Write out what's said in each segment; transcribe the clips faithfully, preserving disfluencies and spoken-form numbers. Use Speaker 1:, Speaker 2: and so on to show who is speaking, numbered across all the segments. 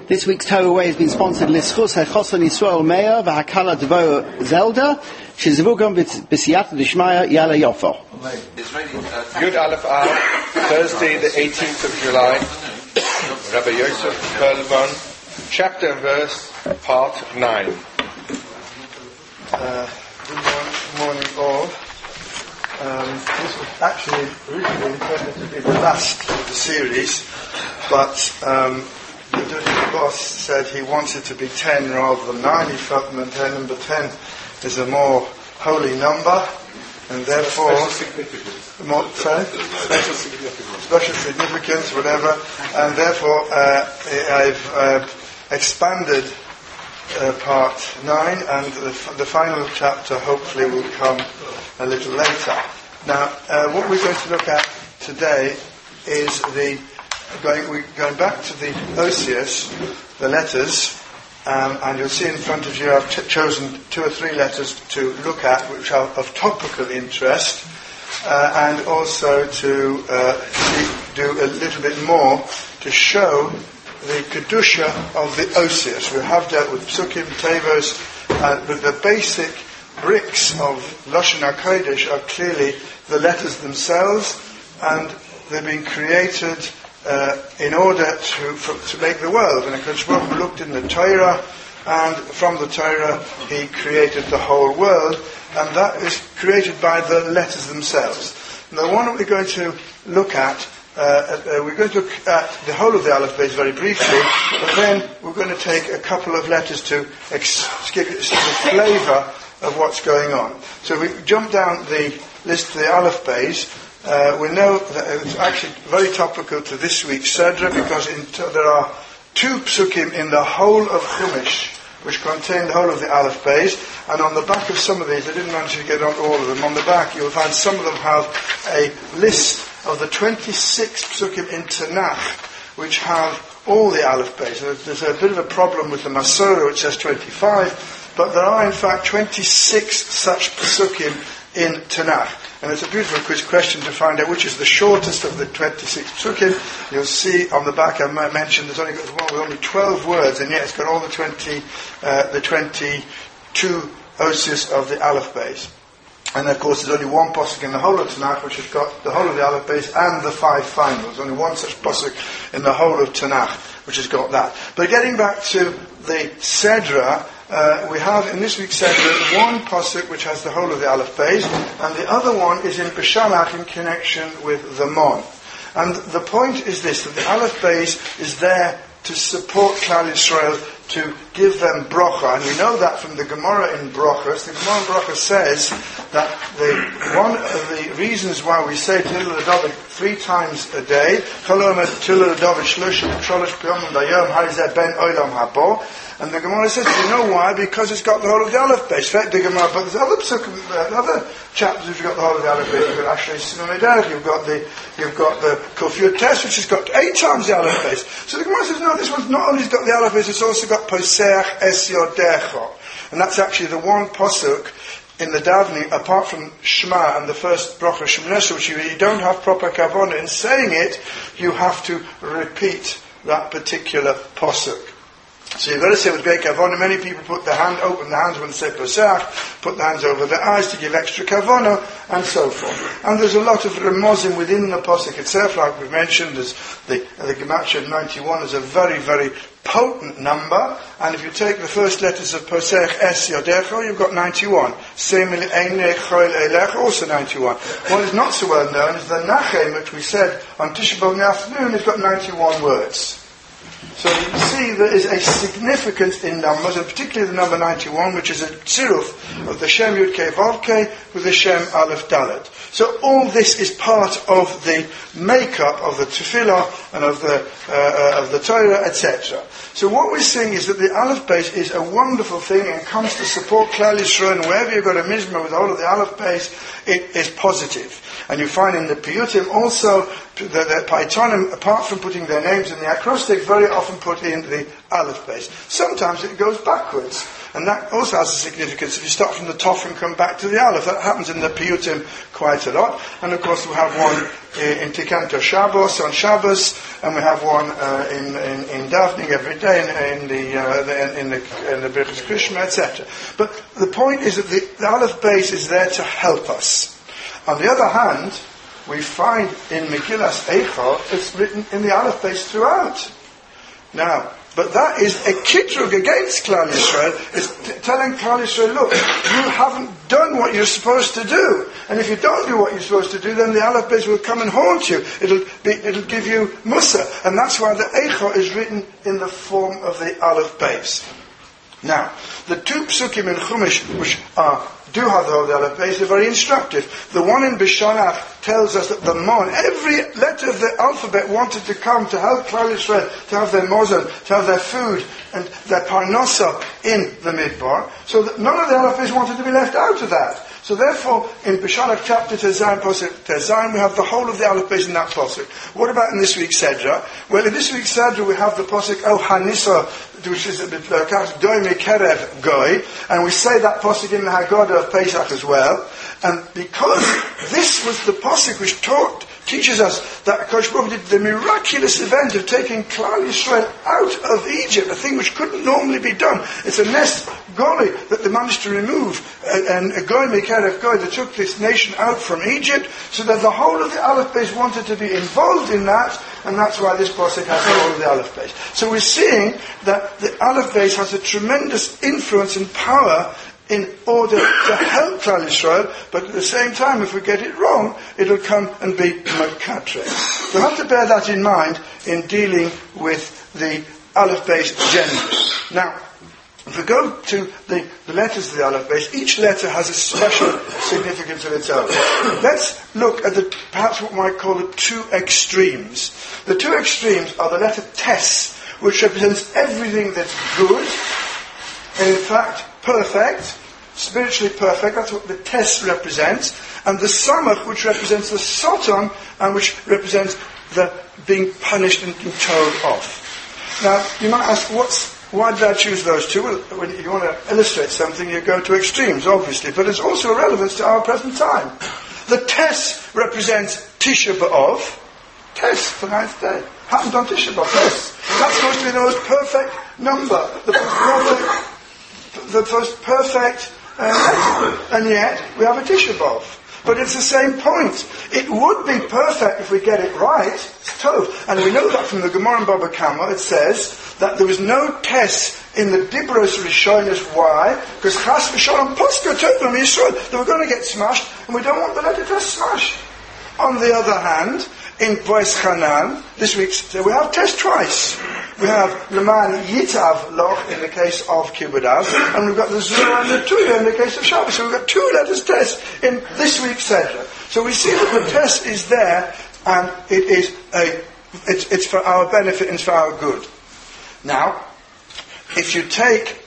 Speaker 1: This week's Torah Way has been sponsored L'Schus HaChoson Yisrael Meir V'Hakala Devo Zelda Shezivugam B'Siyata D'Shmaya Yala Yofo.
Speaker 2: Yud Aleph Av, Thursday the eighteenth of July, Rabbi Yosef Perlman, chapter and verse, part nine.
Speaker 3: Uh, good morning, morning all. Um, this was actually originally intended to be the last of the series, but um, the Dirty Boss said he wanted to be ten rather than nine. He felt that number ten is a more holy number, and therefore
Speaker 2: Special significance.
Speaker 3: More, sorry? Special significance. Special significance, whatever, and therefore uh, I've uh, expanded uh, part nine, and the, the final chapter hopefully will come a little later. Now, uh, what we're going to look at today is the going we're going back to the Osius, the letters, um, and you'll see in front of you I've ch- chosen two or three letters to look at which are of topical interest, uh, and also to uh, do a little bit more to show the kedusha of the Osius. We have dealt with psukim, tevos, uh, but the basic bricks of Lashon HaKodesh are clearly the letters themselves, and they've been created uh, in order to for, to make the world. And HaKadosh Baruch Hu looked in the Torah, and from the Torah He created the whole world, and that is created by the letters themselves. And the one that we're going to look at, uh, uh, we're going to look at the whole of the Aleph Beis very briefly, but then we're going to take a couple of letters to ex- give you a flavour of what's going on. So we jump down the list of the Aleph Beis. Uh, we know that it's actually very topical to this week's Sedra, because in t- there are two psukim in the whole of Chumash which contain the whole of the Aleph Beis, and on the back of some of these, I didn't manage to get on all of them, on the back you'll find some of them have a list of the twenty-six psukim in Tanakh which have all the Aleph Beis. There's a bit of a problem with the Masorah which says twenty-five, but there are in fact twenty-six such psukim in Tanakh. And it's a beautiful quiz question to find out which is the shortest of the twenty-six psukim. You'll see on the back I mentioned there's only got one with only twelve words, and yet it's got all the twenty, uh, the twenty-two osius of the Aleph Beis. And of course there's only one pasuk in the whole of Tanakh which has got the whole of the Aleph Beis and the five finals. Only one such pasuk in the whole of Tanakh which has got that. But getting back to the Sedra, Uh, we have in this week's Sedra one pasuk which has the whole of the Aleph Beis, and the other one is in Beshalach in connection with the Mon. And the point is this, that the Aleph Beis is there to support Klal Yisrael, to give them brocha, and we know that from the Gemara in Brochas. The Gemara in Brochas says that the one of the reasons why we say Tehillah David three times a day, Tehillah David shlosh shalosh piyamim bayom harizeh ben olam habo. And the Gemara says, you know why? Because it's got the whole of the Aleph Beis. The Gemara, but there's other psukim, uh, other chapters which have got the whole of the Aleph Beis. You've got Ashrei Sinai Derech, you've got the, you've got the Kufiyot Tes, which has got eight times the Aleph Beis. So the Gemara says, no, this one's not only got the Aleph Beis, it's also got Poseach Es Yodecho. And that's actually the one pasuk in the davening, apart from Shema and the first bracha Shemoneh Esrei, which you, you don't have proper kavanah. In saying it, you have to repeat that particular pasuk. So you've got to say with great kavanah. Many people put their hand, open their hands when they say Pesach, put their hands over their eyes to give extra kavanah, and so forth. And there's a lot of remozim within the pasuk itself, like we've mentioned. There's the the Gematria ninety-one is a very, very potent number, and if you take the first letters of Pesach Es Yodecho, you've got ninety-one. Semil Einei Choil Eilech, also ninety-one. What is not so well known is the Nachem, which we said on Tisha B'Av in the afternoon, has got ninety-one words. So you see there is a significance in numbers, and particularly the number ninety-one, which is a tziruf of the Shem Yud Kei Vav Kei with the Shem Aleph Dalet. So all this is part of the makeup of the Tefillah and of the uh, of the Torah, et cetera. So what we're seeing is that the Aleph Beis is a wonderful thing and comes to support Klal Yisrael, and wherever you've got a mizmah with the whole of the Aleph Beis, it is positive. And you find in the Piyutim also the, the Paitonim, apart from putting their names in the acrostic, very often put in the Aleph Beis. Sometimes it goes backwards. And that also has a significance. If you start from the Tov and come back to the Aleph, that happens in the Piyutim quite a lot. And of course we have one in Tikanto Shabbos on Shabbos, and we have one uh, in, in in davening every day in, in the uh, the, in the in the Birchas Krishma, et cetera. But the point is that the, the Aleph Beis is there to help us. On the other hand, we find in Megillas Eicha it's written in the Aleph Beis throughout. Now, but that is a kitrug against Klal Yisrael. It's t- telling Klal Yisrael, look, you haven't done what you're supposed to do. And if you don't do what you're supposed to do, then the Aleph Beis will come and haunt you. It'll be, it'll give you Musa. And that's why the Eicha is written in the form of the Aleph Beis. Now, the two psukim in Chumash, which are do have the whole Aleph Beis, are very instructive. The one in Bishalach tells us that the Mon, every letter of the alphabet wanted to come to help Klal Yisrael to have their mozon, to have their food and their parnasa in the Midbar. So that none of the Aleph Beis wanted to be left out of that. So therefore, in Bishalach chapter Tezayin, Posuk Tezayin, we have the whole of the Aleph Beis in that Posuk. What about in this week's Sedra? Well, in this week's Sedra we have the Posuk El Hanisa, which is Doi Mikerev Goi, and we say that Posuk in the Haggadah of Pesach as well. And because this was the Posuk which taught, teaches us that Kosh Baruch did the miraculous event of taking Klal Yisrael out of Egypt, a thing which couldn't normally be done. It's a nest goli that they managed to remove, and a goy mekarev goy that took this nation out from Egypt, so that the whole of the Aleph Beis wanted to be involved in that, and that's why this pasuk has the whole of the Aleph Beis. So we're seeing that the Aleph Beis has a tremendous influence and power in order to help Klal Yisrael, but at the same time, if we get it wrong, it'll come and be Makatre. We'll have to bear that in mind in dealing with the Aleph Beis generally. Now, if we go to the, the letters of the Aleph Beis, each letter has a special significance of its own. Let's look at the, perhaps what we might call the two extremes. The two extremes are the letter Tes, which represents everything that's good, and in fact, perfect, spiritually perfect, that's what the Tes represents, and the Samach, which represents the Soton, and which represents the being punished and being told off. Now, you might ask, what's, why did I choose those two? Well, when you want to illustrate something, you go to extremes, obviously, but it's also a relevance to our present time. The Tes represents Tisha B'Av, Tes, the ninth day. Happened on Tisha B'Av, Tes. That's supposed to be the most perfect number, the most perfect, the most perfect uh, and yet we have a Tisha B'Av. But it's the same point. It would be perfect if we get it right. It's tov. And we know that from the Gemara in Baba Kama. It says that there was no test in the Dibros Rishonos. Why? Because Chas v'Shalom Posca told them Yisrael they were going to get smashed, and we don't want the letter test smashed. On the other hand, in Bois Chanan, this week, so we have test twice. We have Leman Yitav Loch in the case of Kibbud Av, and we've got the Zura and the Tuya in the case of Shabbos. So we've got two letters test in this week's Sedra. So we see that the test is there, and it is a, it's, it's for our benefit and it's for our good. Now, if you take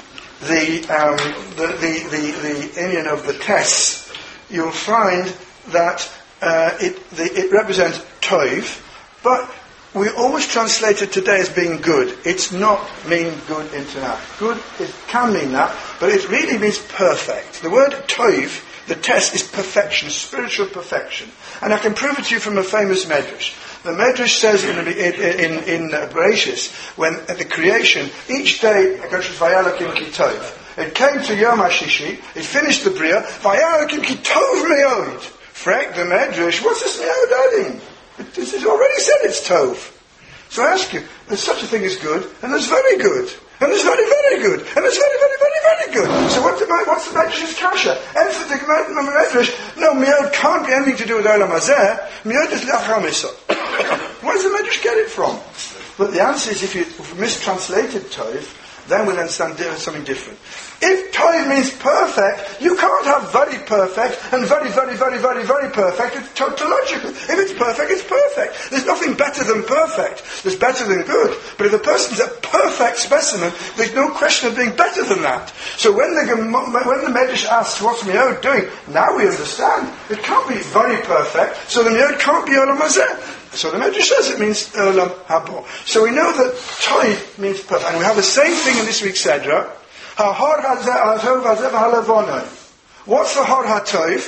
Speaker 3: the um, the the the, the Indian of the tests, you'll find that uh, it the, it represents Tov, but we always translate it today as being good. It's not mean good in Tanakh. Good, it can mean that, but it really means perfect. The word Tov, the test, is perfection, spiritual perfection. And I can prove it to you from a famous Medrash. The Medrash says in in in, in uh, Bereshis, when at the creation, each day it goes Vayalakim Ki Tov. It came to Yom HaShishi, it finished the Bria, Vayalakim Ki Tov Meod. Frank the Medrash, what's this Meod adding? It, it, it already said it's Tov. So I ask you, there's such a thing as good, and there's very good, and there's very, very good, and there's very, very, very, very good. So what's the, what's the Medrash's kasha? Emphatic Medrash, no, Meod can't be anything to do with Olam Hazeh, Meod is Lacham Issa. Where does the Medrash get it from? But the answer is, if you if mistranslated Tov, then we'll understand something different. If Tov means perfect, you can't have very perfect and very, very, very, very, very perfect. It's tautological. If it's perfect, it's perfect. There's nothing better than perfect. There's better than good. But if a person's a perfect specimen, there's no question of being better than that. So when the when the Medrash asks, what's Meod doing? Now we understand. It can't be very perfect, so the Meod can't be Olam Hazeh. So the Medrash says it means Olam Habo. So we know that Tov means perfect. And we have the same thing in this week's Sedra. What's the Har HaTov?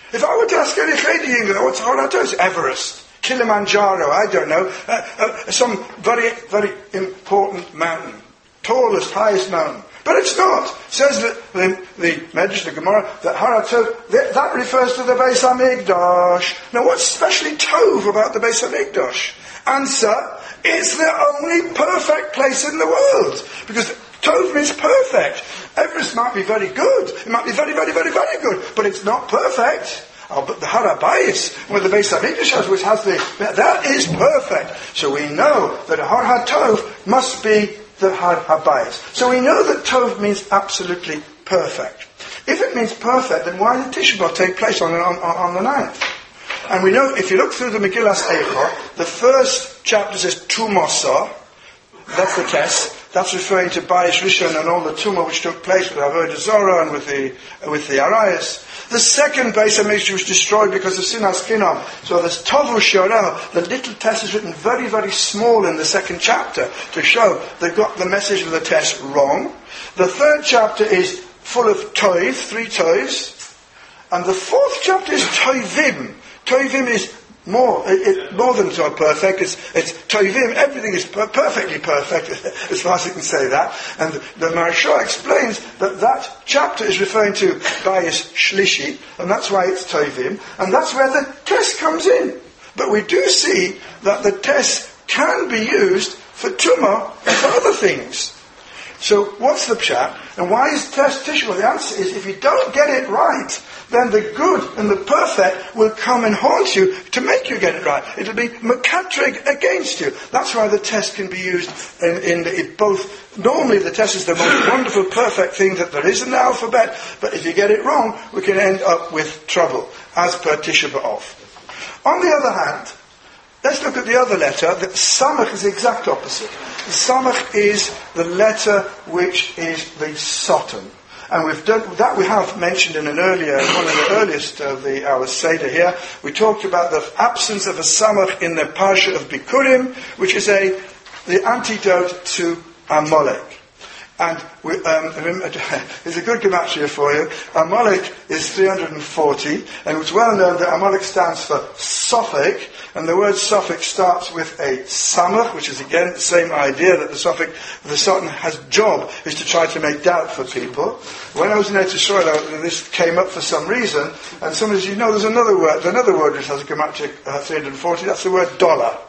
Speaker 3: If I were to ask any Chedi Yingle, what's Horatos? Everest, Kilimanjaro, I don't know, uh, uh, some very, very important mountain, tallest, highest mountain. But it's not. It says that the, the Medrash, the Gemara, that Haratov, that, that refers to the Beis HaMikdash. Now what's specially Tov about the Beis HaMikdash? Answer, it's the only perfect place in the world. Because Tov means perfect. Everest might be very good. It might be very, very, very, very good. But it's not perfect. Oh, but the Harabayis, where the Beis HaMikdash has, which has the, that is perfect. So we know that Har HaTov must be the Har HaBayis. So we know that Tov means absolutely perfect. If it means perfect, then why did Tisha B'Av take place on, on, on the ninth? And we know, if you look through the Megillas Eicha, the first chapter says Tumosa, that's the test. That's referring to Bayis Rishon and all the tumah which took place with Avodah Zorah and with the with the Arayas. The second Beis HaMikdash was destroyed because of Sinas Chinam. So there's Tovu Shorel. The little test is written very, very small in the second chapter to show they've got the message of the test wrong. The third chapter is full of Toiv, three Toivs. And the fourth chapter is Toivim. Toivim is more, it, it, more than so perfect. It's, it's Toivim, everything is per- perfectly perfect, as far as you can say that. And the, the Maharsha explains that that chapter is referring to Bayis Shlishi, and that's why it's Toivim, and that's where the test comes in. But we do see that the test can be used for Tumah and for other things. So what's the pshat? And why is test Tisha? Well, the answer is if you don't get it right, then the good and the perfect will come and haunt you to make you get it right. It'll be mekatreg against you. That's why the test can be used in, in the, it both. Normally the test is the most wonderful, perfect thing that there is in the alphabet, but if you get it wrong, we can end up with trouble, as per Tisha B'Av. On the other hand, let's look at the other letter. The Samach is the exact opposite. The Samach is the letter which is the Sotan. And we've done that. We have mentioned in an earlier, one of the earliest of the our Seder here. We talked about the absence of a Samach in the Parsha of Bikurim, which is a the antidote to Amalek. And we, um, there's a good gematria for you. Amalek is three hundred forty, and it's well known that Amalek stands for Sophic, and the word Sophic starts with a samach, which is again the same idea that the Sophic, the Sultan has job, is to try to make doubt for people. When I was in Eretz Yisrael, this came up for some reason, and somebody said, you know, there's another word, another word which has a gematria uh, three hundred forty, that's the word dollar.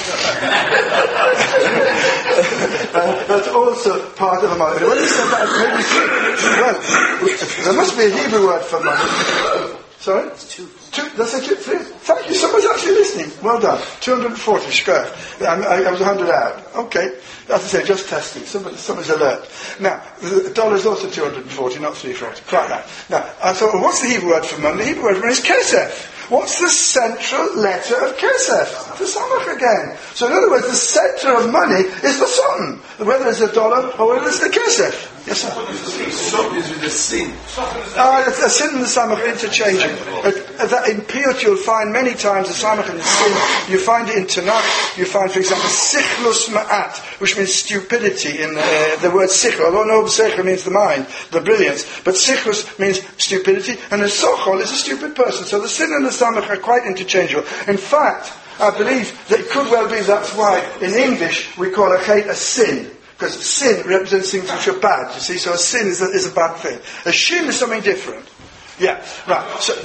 Speaker 3: uh, that's also part of the money. When he said that, maybe, well, there must be a Hebrew word for money. Sorry? Two. Two. That's a two. Three. Thank you. Someone's actually listening. Well done. two hundred forty. Shkar. I, I was one hundred out. Okay. As I say, just testing. Somebody, somebody's alert. Now, the dollar is also two hundred forty, not three hundred forty. Quite right. Now, I thought, well, what's the Hebrew word for money? The Hebrew word for money is kesef. What's the central letter of Kesef? The Samach again. So in other words, the center of money is the Sultan. Whether it's a dollar or whether it's the Kesef. Yes, sir?
Speaker 4: Sultan is with the sin.
Speaker 3: Ah, the sin and the Samach are interchangeable. Uh, that in Piyut you'll find many times the Samach and the sin. You find it in Tanakh. You find, for example, Sichlus Ma'at, which means stupidity in uh, the word Sichel. Although no Sichel means the mind, the brilliance. But Sichlus means stupidity, and a Sochol is a stupid person. So the sin and the Samach are quite interchangeable. In fact, I believe that it could well be that's why in English we call a chet a sin. Because sin represents things which are bad, you see. So a sin is a, is a bad thing. A shin is something different. Yeah, right. So,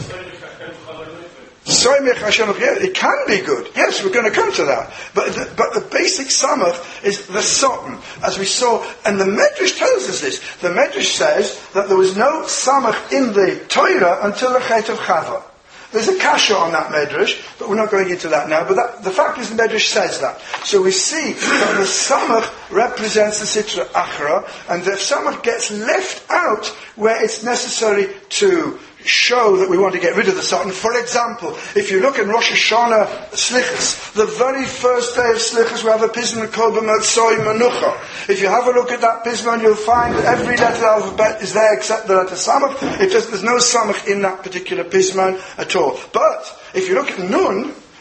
Speaker 3: yeah, it can be good. Yes, we're going to come to that. But the, but the basic samach is the sotan, as we saw. And the Medrash tells us this. The Medrash says that there was no samach in the Torah until the Chet of Chava. There's a kasha on that Medrash, but we're not going into that now. But that, the fact is the Medrash says that. So we see that the samach represents the Sitra Achra, and the samach gets left out where it's necessary to show that we want to get rid of the Sultan. For example, if you look in Rosh Hashanah Slichas, the very first day of Slichas we have a pisman called B'Motzoi Menucha. If you have a look at that pisman, you'll find that every letter of the alphabet is there except the letter Samach. It just, there's no Samach in that particular pisman at all. But if you look at Nun,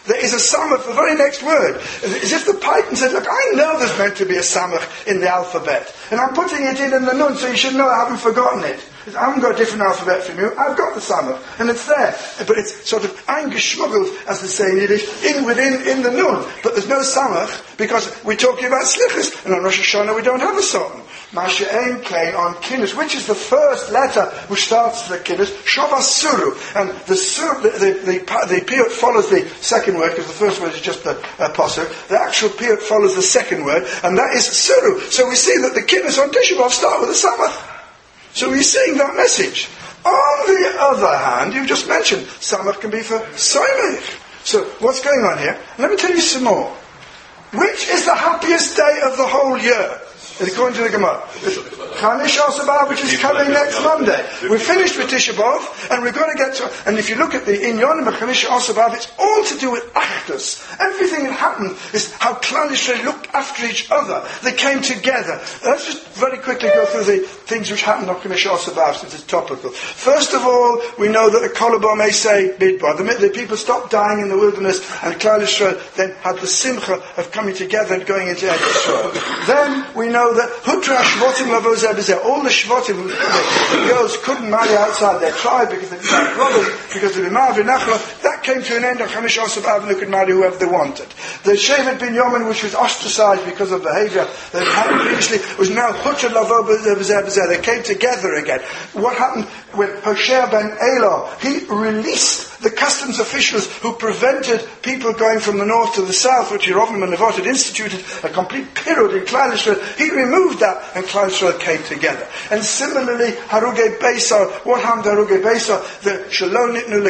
Speaker 3: there is a samach for the very next word. As if the Python said, look, I know there's meant to be a samach in the alphabet. And I'm putting it in in the nun, so you should know I haven't forgotten it. I haven't got a different alphabet from you. I've got the samach, and it's there. But it's sort of eingeschmuggelt, as they say in Yiddish, in within in the nun. But there's no samach because we're talking about slichus, and on Rosh Hashanah we don't have a song. Masha'en came on Kinnis, which is the first letter which starts the Kinnis, Shavas Suru, and the sur, the the, the, the piyut follows the second word because the first word is just the uh, posuk. The actual piyut follows the second word, and that is Suru. So we see that the Kinnis on Tisha B'Av start with a samach. So we're seeing that message. On the other hand, you've just mentioned, samach can be for soimech. So what's going on here? Let me tell you some more. Which is the happiest day of the whole year? According to the Gemara. Chamish Asabah, which is coming next Monday. We're finished with Tisha B'Av, and we're going to get to, and if you look at the Inyanim of Chamish Asabah, it's all to do with Achdus. Everything that happened is how Klal Yisrael looked after each other. They came together. Let's just very quickly go through the things which happened on Chamish Asabah, since it's topical. First of all, we know that the Kolobah may say Bidbar. The, the people stopped dying in the wilderness, and Klal Yisrael then had the simcha of coming together and going into Eretz Yisrael. Then we know that Hutra Shvotim Lavo Zebezeh, all the Shvotim, the girls couldn't marry outside their tribe because they didn't have brothers, because they were married in Nachla. That came to an end on Chamish Asab, and they could marry whoever they wanted. The Shevet bin Yomen, which was ostracized because of behavior they had previously, was now Hutra Lavo Zebezeh. They came together again. What happened when Hoshea ben Elah, he released the customs officials who prevented people going from the north to the south, which Yerovim and Nevat had instituted a complete period in Klal Yisrael. He removed that, and Klal Yisrael came together. And similarly, Harugei Beisar, what happened to Harugei Beisar? The Shalom Nitnu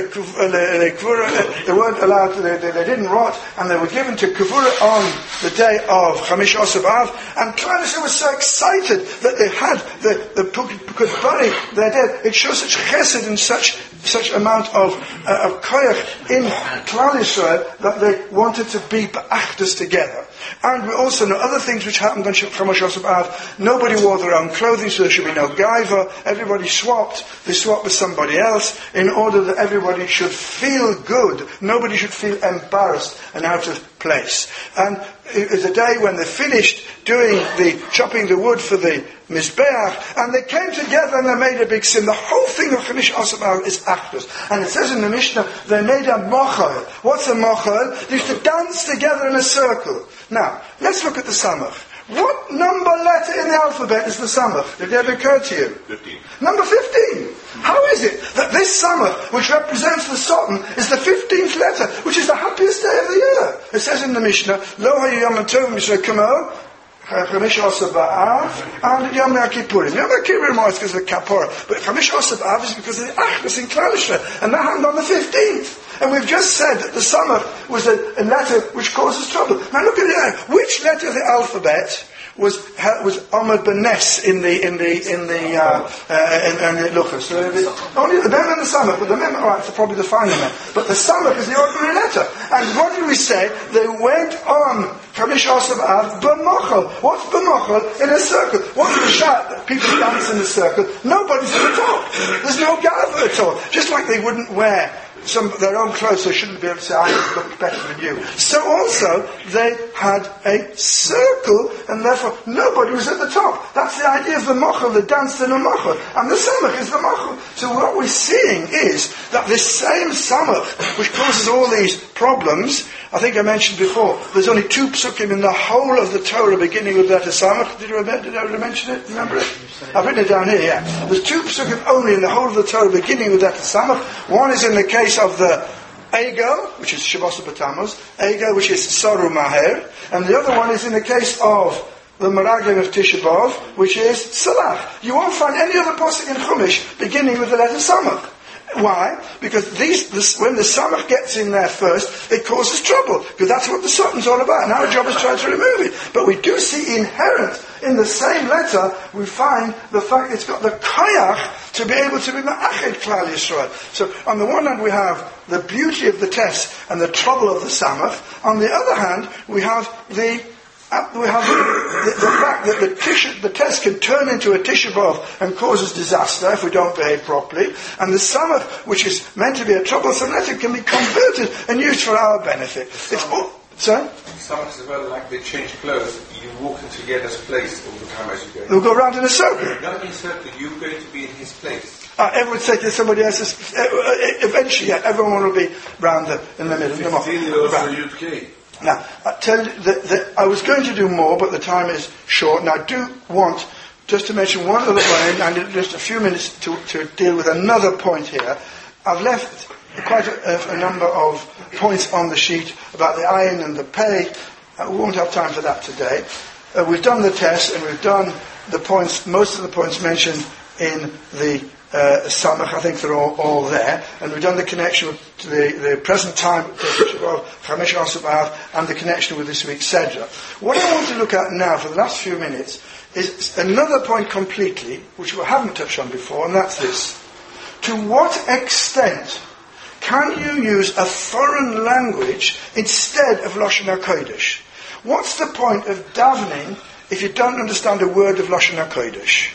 Speaker 3: Lekvura, they weren't allowed to, they, they, they didn't rot, and they were given to Kavura on the day of Chamish Asab Av, and Klal Yisrael was so excited that they had the, the could bury their dead. It shows such chesed and such such amount of uh, of koyach in Klal Yisrael that they wanted to be ba'achdus together. And we also know other things which happened on Chamash Asab Av. Nobody wore their own clothing, so there should be no gaiva. Everybody swapped. They swapped with somebody else in order that everybody should feel good. Nobody should feel embarrassed and out of place. And it was a day when they finished doing the chopping the wood for the Mizbeach, and they came together and they made a big sin. The whole thing of Chamish Asab Av is achdus. And it says in the Mishnah, they made a mochel. What's a mochel? They used to dance together in a circle. Now, let's look at the samach. What number letter in the alphabet is the samach? Did it ever occur to you?
Speaker 4: fifteen.
Speaker 3: Number fifteen. How is it that this samach, which represents the Satan, is the fifteenth letter, which is the happiest day of the year? It says in the Mishnah, Lo hayu yom tov misra kamo, Chamish Asab Av, and Yom Kippurim. Yom Kippurim is because of the Kapora, but Chamish Asab Av is because of the Achdus in Klal Yisrael, and that happened on the fifteenth. And we've just said that the samach was a, a letter which causes trouble. Now look at it. Which letter of the alphabet was was Ahmad ben Nes in the in the in the uh, uh, in, in the Luchas? So only the mem and the samach, but the mem, all right, it's probably the final mem. But the samach is the ordinary letter. And what did we say? They went on Chamish Asab Av b'mochel. What's b'mochel? In a circle. What's the shot that people dance in a circle? Nobody's at the top. There's no gather at all. Just like they wouldn't wear some their own clothes, so shouldn't be able to say, I look better than you. So also, they had a circle, and therefore nobody was at the top. That's the idea of the mochel, the dance in a mochel. And the samach is the mochel. So what we're seeing is that this same samach, which causes all these problems, I think I mentioned before, there's only two psukim in the whole of the Torah beginning with the letter samach. Did, did I already mention it? Remember it? I've written it down here, yeah. There's two psukim only in the whole of the Torah beginning with the letter samach. One is in the case of the Ego, which is Shabbos B'Tammuz, Ego, which is Saru Maher, and the other one is in the case of the Meraglim of Tisha B'Av, which is Salach. You won't find any other pasuk in Chumash beginning with the letter Samach. Why? Because these, this, when the Samach gets in there first, it causes trouble. Because that's what the Satan's all about. And our job is trying to remove it. But we do see inherent in the same letter, we find the fact it's got the koyach to be able to be ma'ached Klal Yisrael. So on the one hand we have the beauty of the test and the trouble of the Samach. On the other hand, we have the Uh, we have the, the fact that the, tisha, the test can turn into a Tisha B'Av and causes disaster if we don't behave properly, and the Samach, which is meant to be a troublesome letter, can be converted and used for our benefit. It's all, sorry?
Speaker 2: Samach is well like they change clothes. You walk into together's place all the time as you go.
Speaker 3: We'll go round in a circle.
Speaker 2: Not in a circle, you're going to be in his place.
Speaker 3: Uh, everyone would say to somebody else's, uh, eventually, yeah, everyone will be round the, in the middle.
Speaker 4: fifteen years for U K.
Speaker 3: Now, I tell you that, that I was going to do more, but the time is short, and I do want just to mention one other point, and in just a few minutes to, to deal with another point here. I've left quite a, a number of points on the sheet about the ayin and the pay. Uh, we won't have time for that today. Uh, we've done the test, and we've done the points, most of the points mentioned in the uh, Samach. I think they're all, all there, and we've done the connection with the, the present time of Chamesh Asur B'Av and the connection with this week's Sedra. What I want to look at now for the last few minutes is another point completely, which we haven't touched on before, and that's this. To what extent can you use a foreign language instead of Lashon HaKodesh? What's the point of davening if you don't understand a word of Lashon HaKodesh?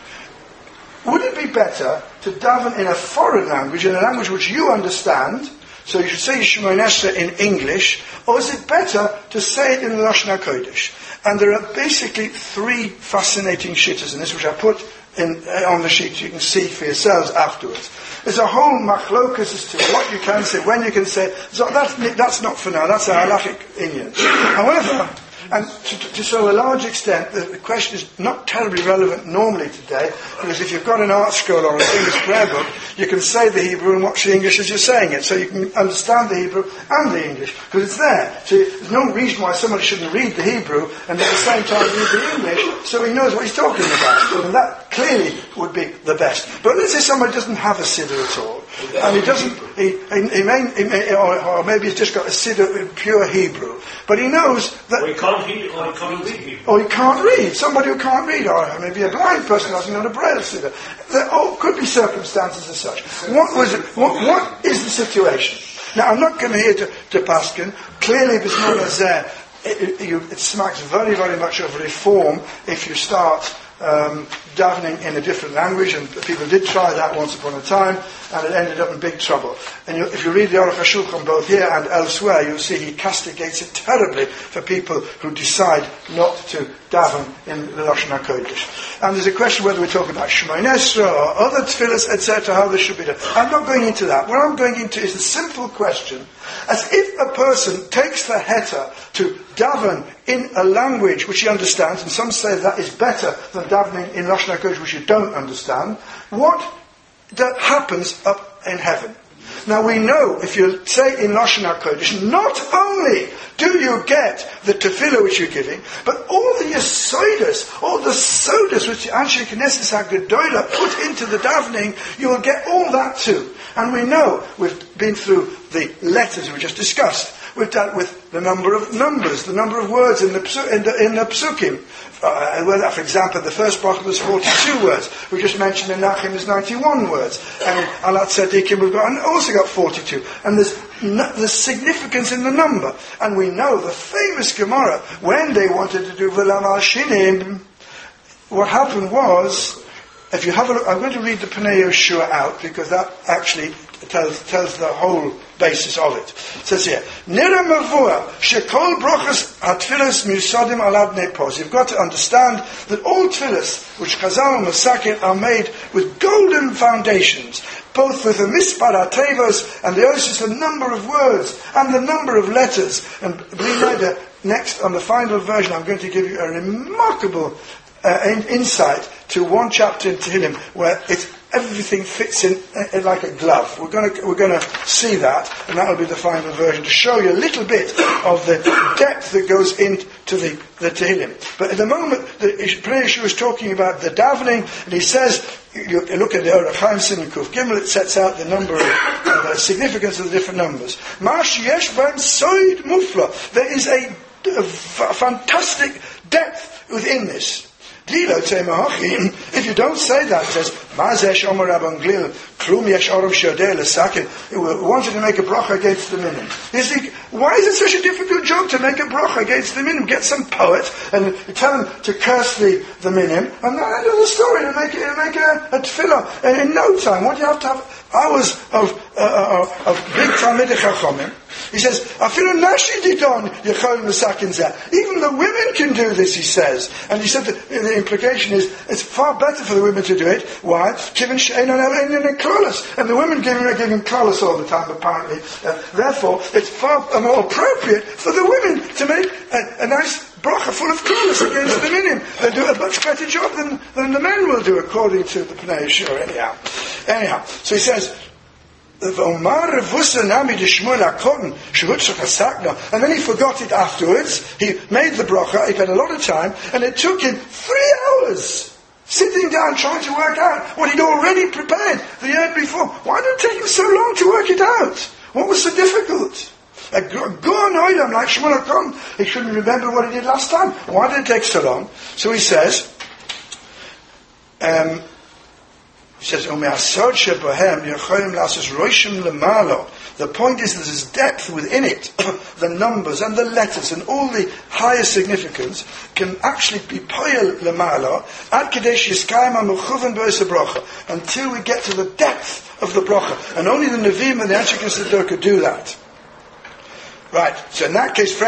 Speaker 3: Would it be better to daven in a foreign language, in a language which you understand, so you should say Shemoneh Esrei in English, or is it better to say it in the Lashon HaKodesh? And there are basically three fascinating shittas in this, which I put in, uh, on the sheet. You can see for yourselves afterwards. There's a whole machlokas as to what you can say, when you can say. So that's, that's not for now, that's a halachic Indian. However, and to, to so a large extent, the, the question is not terribly relevant normally today, because if you've got an art scroll or an English prayer book, you can say the Hebrew and watch the English as you're saying it, so you can understand the Hebrew and the English, because it's there. So there's no reason why somebody shouldn't read the Hebrew and at the same time read the English, so he knows what he's talking about. And that clearly would be the best. But let's say somebody doesn't have a siddur at all, and he doesn't, he, he, he, may, he may, or, or maybe he's just got a siddur in pure Hebrew, but he knows that...
Speaker 5: Or he can't read, or he can't read.
Speaker 3: Or he can't read. Somebody who can't read, or maybe a blind person who hasn't got a braille siddur. There all could be circumstances as such. What was it, what, what is the situation? Now, I'm not going to here to, to Paskin. Clearly, Bismillah Zeh, it, it, it smacks very, very much of reform if you start um, davening in a different language, and people did try that once upon a time, and it ended up in big trouble. And you, if you read the Aruch HaShulchan both here and elsewhere, you'll see he castigates it terribly for people who decide not to daven in the Lashon HaKodesh. And there's a question whether we talk about Shemoneh Esrei or other tefillahs, et cetera, how this should be done. I'm not going into that. What I'm going into is a simple question, as if a person takes the heter to daven in a language which he understands, and some say that is better than davening in Lashon HaKodesh which you don't understand, what that happens up in heaven. Now we know, if you say in Lashon HaKodesh, not only do you get the tefillah which you're giving, but all the yesodas, all the sodas which the Anshe Knesset HaGedolah put into the davening, you will get all that too. And we know, we've been through the letters we just discussed, we've dealt with the number of numbers, the number of words in the, in the, in the psukim. Uh, well, for example, the first bracha was forty-two words. We just mentioned in Nachim is ninety-one words. And in Alat Tzadikim we've got, and also got forty-two. And there's, no, there's significance in the number. And we know the famous Gemara, when they wanted to do V'lam al Shinim, what happened was, if you have a look, I'm going to read the Pnei Yehoshua out, because that actually tells, tells the whole basis of it. It says here, Nira Mavua, Shekol Brochas HaTfilas Miusadim Alad Nepos. You've got to understand that all tefillas, which Chazal and Masakin, are made with golden foundations, both with the Mispar HaTevos and the Osis, the number of words and the number of letters. And Bli next, on the final version, I'm going to give you a remarkable uh, in, insight to one chapter in Tehillim, where it's everything fits in, in like a glove. We're going to we're going to see that, and that will be the final version to show you a little bit of the depth that goes into the the Tehillim. But at the moment, the Pnei Yehoshua is talking about the davening, and he says, you, you look at the Orach Chaim Siman Kuf Gimel, it sets out the number of uh, the significance of the different numbers. Mash yesh b'hem soid mufla. There is a, a f- fantastic depth within this. If you don't say that, it says, Mazesh Omer Rabban Glil, Klum Yesh Oram Shodeh L'Sakin. We wanted to make a bracha against the minim. You see, Why is it such a difficult job to make a bracha against the minim? Get some poet and tell him to curse the, the minim, and then end of the story, and make, it, and make a, a tefillah. And in no time, what do you have to have? Hours of, uh, of, of big Talmidei Chachamim. He says, "Afilu nashi didon yechol mesakin zeh." Even the women can do this, he says. And he said that the implication is it's far better for the women to do it. Why? Given she'enon elein and klolos, and the women giving giving klolos all the time, apparently. Uh, therefore, it's far more appropriate for the women to make a, a nice bracha full of klolos against the minim. They do a much better job than, than the men will do, according to the Pnei Yeshua. Anyhow, anyhow, so he says. And then he forgot it afterwards. He made the bracha, he had a lot of time, and it took him three hours sitting down trying to work out what he'd already prepared the year before. Why did it take him so long to work it out? What was so difficult? A Goan Oidam like Shmuel HaKohen, he couldn't remember what he did last time. Why did it take so long? So he says, um, He says, the point is that there's depth within it. The numbers and the letters and all the higher significance can actually be poyel lemalo ad kadesh yiskayim ha-mechuven b'os ha-bracha, until we get to the depth of the bracha. And only the Nevi'im and the Anshe Knesset could do that. Right, so in that case,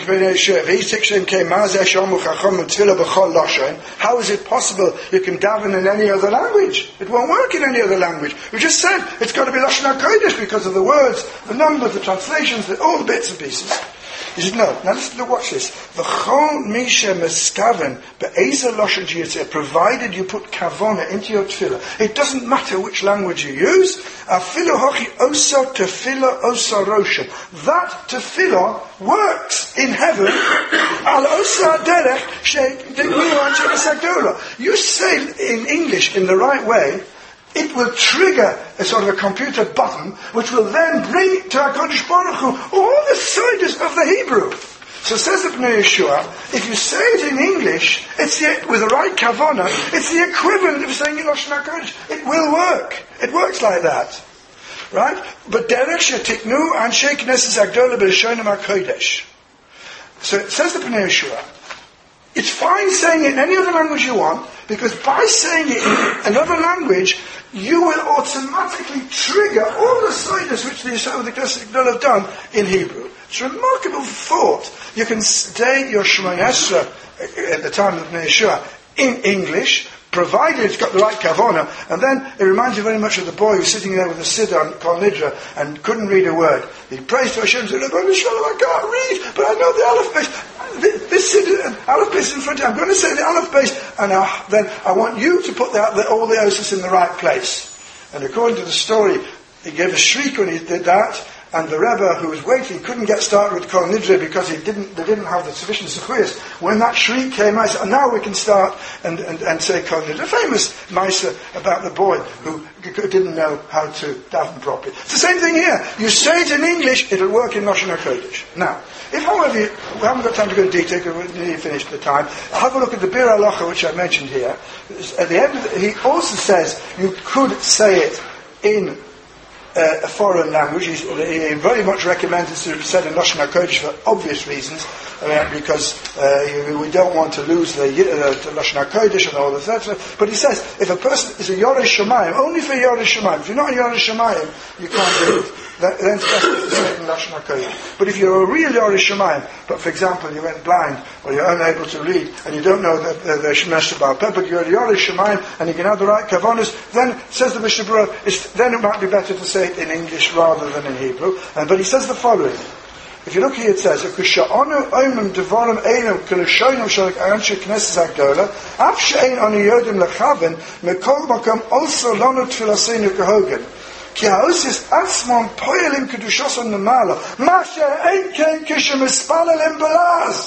Speaker 3: how is it possible you can daven in any other language? It won't work in any other language. We just said it's got to be Lashon HaKodesh because of the words, the numbers, the translations, the, all the bits and pieces. He said, no, now listen to watch this. V'chol misha meskaven be'eza lashon jiyitzeh, provided you put kavona into your tefillah. It doesn't matter which language you use. Afilu hochi osa tefillah osa rosha. That tefillah works in heaven. Al osa derech she'degmiu anshei Sagdola. You say in English in the right way, it will trigger a sort of a computer button, which will then bring to HaKadosh Baruch Hu all the sidus of the Hebrew. So says the Pnei Yeshua, if you say it in English, it's the, with the right kavana, it's the equivalent of saying in Lashon HaKodesh. It will work. It works like that. Right? But derech shetiknu anshe knesses agdola b'lishonim HaKodesh. So it says the Pnei Yeshua, it's fine saying it in any other language you want, because by saying it in another language, you will automatically trigger all the sidus which the Yeshua of the Knesset have done in Hebrew. It's a remarkable thought. You can say your Shema Yisra at the time of Bnei Yeshua in English, provided it's got the right kavona, and then it reminds you very much of the boy who was sitting there with a siddur on Kol Nidra and couldn't read a word. He prays to Hashem and said, I can't read, but I know the Aleph Beis. This siddur, Aleph Beis in front of you, I'm going to say the Aleph Beis, and I, then I want you to put the, the, all the osis in the right place. And according to the story, he gave a shriek when he did that, and the Rebbe who was waiting couldn't get started with Kol Nidre because he didn't, they didn't have the sufficient zechuyos. When that shriek came out, he said, now we can start and, and, and say Kol Nidre. A famous Maisa about the boy who didn't know how to daven properly. It's the same thing here. You say it in English, it'll work in Lashon HaKodesh. Now, if however you, we haven't got time to go into detail because we're nearly finished the time, have a look at the Bir Halacha which I mentioned here. At the end of the, he also says you could say it in Uh, a foreign language. He's, he very much recommends it to be said in Lashon HaKodesh for obvious reasons, uh, because uh, we don't want to lose the, uh, the Lashon HaKodesh and all of that. But he says, if a person is a Yoreh Shamayim, only for Yoreh Shamayim, if you're not a Yoreh Shamayim, you can't do it. That, then it's best to say it in Lashon HaKodesh. But if you're a real Yoreh Shamayim, but for example, you went blind, or you're unable to read, and you don't know the, the, the Shemesh Baal Peh, but you're a Yoreh Shamayim, and you can have the right kavanas, then, says the Mishnah Berurah, then it might be better to say it in English rather than in Hebrew. And, but he says the following. If you look here, it says, If you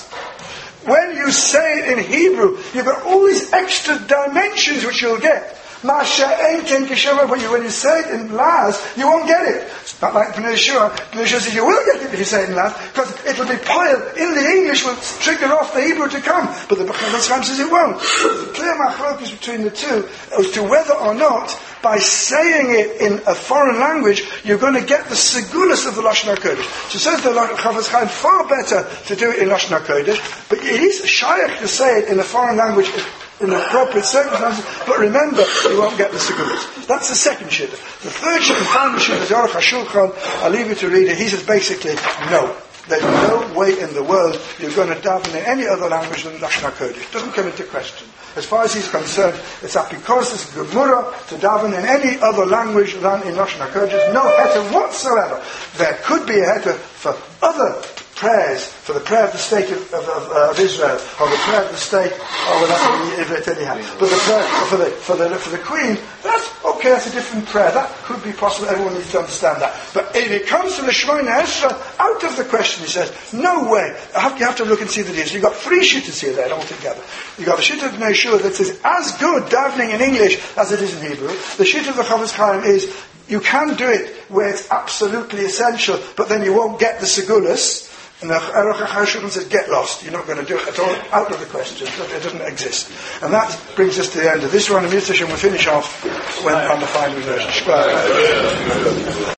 Speaker 3: when you say it in Hebrew, you've got all these extra dimensions which you'll get. Masha Enken Kishava, but you, when you say it in Laz, you won't get it. It's not like Bnei Yeshua. Bnei Yeshua says you will get it if you say it in Laz, because it will be piled in the English, will trigger off the Hebrew to come. But the Bechaz Chaim says it won't. The clear machlokes between the two as to whether or not, by saying it in a foreign language, you're going to get the segulus of the Lashon HaKodesh. So says the Chofetz Chaim, far better to do it in Lashon HaKodesh, but it is shaykh to say it in a foreign language in appropriate circumstances, but remember, you won't get the segulus. That's the second shidduch. The third shidduch, the final shidduch, the Aruch HaShulchan, I'll leave you to read it. He says basically, no. There's no way in the world you're going to daven in any other language than Lashon HaKodesh. It doesn't come into question. As far as he's concerned, it's that because there's a Gemara to daven in any other language than in Lashon HaKodesh, no heter whatsoever. There could be a heter for other prayers, for the prayer of the state of, of, of, uh, of Israel, or the prayer of the state, oh well that's what it anyhow. But the prayer for the for the for the Queen, that's okay, that's a different prayer. That could be possible, everyone needs to understand that. But if it comes to the Shemona Esra, out of the question, he says, no way. I have, you have to look and see the deal. So you've got three shittas here then altogether. You've got the shit of Bnei Yeshua that says as good davening in English as it is in Hebrew. The shit of the Chofetz Chaim is you can do it where it's absolutely essential, but then you won't get the segulus. And the Aruch HaShulchan says, get lost. You're not going to do it at all. Out of the question. It doesn't exist. And that brings us to the end of this one. And we'll finish off when, on the final version.